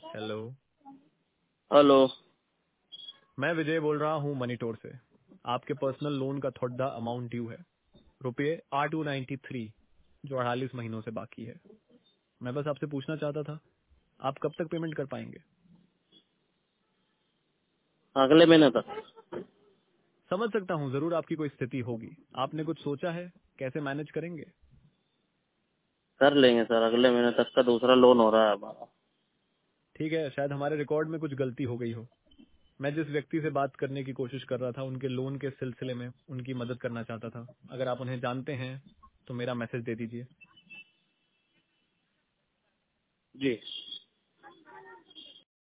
Hello. Hello. मैं विजय बोल रहा हूँ मनीटोर से। आपके पर्सनल लोन का थोड़ा अमाउंट ड्यू है, रुपये R293, जो 48 महीनों से बाकी है। मैं बस आपसे पूछना चाहता था, आप कब तक पेमेंट कर पाएंगे? अगले महीने तक समझ सकता हूँ, जरूर आपकी कोई स्थिति होगी। आपने कुछ सोचा है कैसे मैनेज करेंगे? कर लेंगे सर। अगले महीने तक का दूसरा लोन हो रहा है हमारा। ठीक है, शायद हमारे रिकॉर्ड में कुछ गलती हो गई हो। मैं जिस व्यक्ति से बात करने की कोशिश कर रहा था, उनके लोन के सिलसिले में उनकी मदद करना चाहता था। अगर आप उन्हें जानते हैं तो मेरा मैसेज दे दीजिए। जी।